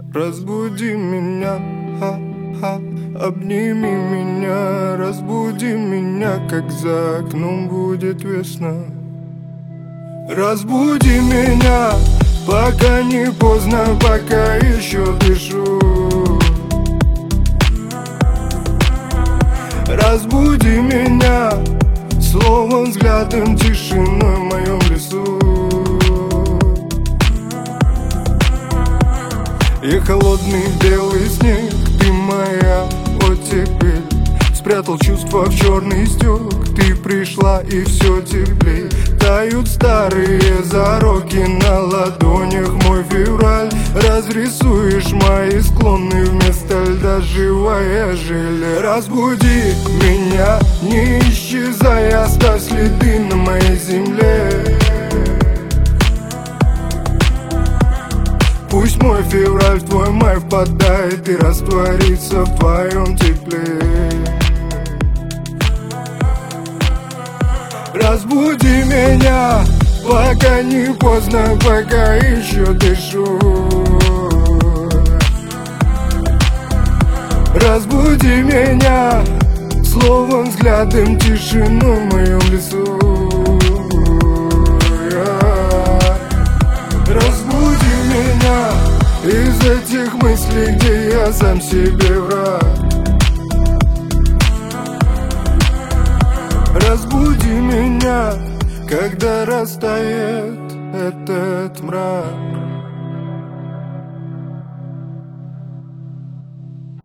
Разбуди меня, обними меня, разбуди меня, как за окном будет весна. Разбуди меня, пока не поздно, пока еще дышу. Разбуди меня, словом, взглядом, тишиной в моем лесу. И холодный белый снег, ты моя оттепель. Спрятал чувства в черный стёк, ты пришла и все теплей. Тают старые зароки на ладонях, мой февраль. Разрисуешь мои склоны, вместо льда живая желе. Разбуди меня, не исчезай, оставь следы на моей земле. Пусть мой февраль в твой май впадает и растворится в твоем тепле. Разбуди меня, пока не поздно, пока еще дышу. Разбуди меня, словом, взглядом, тишину в моем лесу. Разбуди меня из этих мыслей, где я сам себе враг. Разбуди меня, когда растает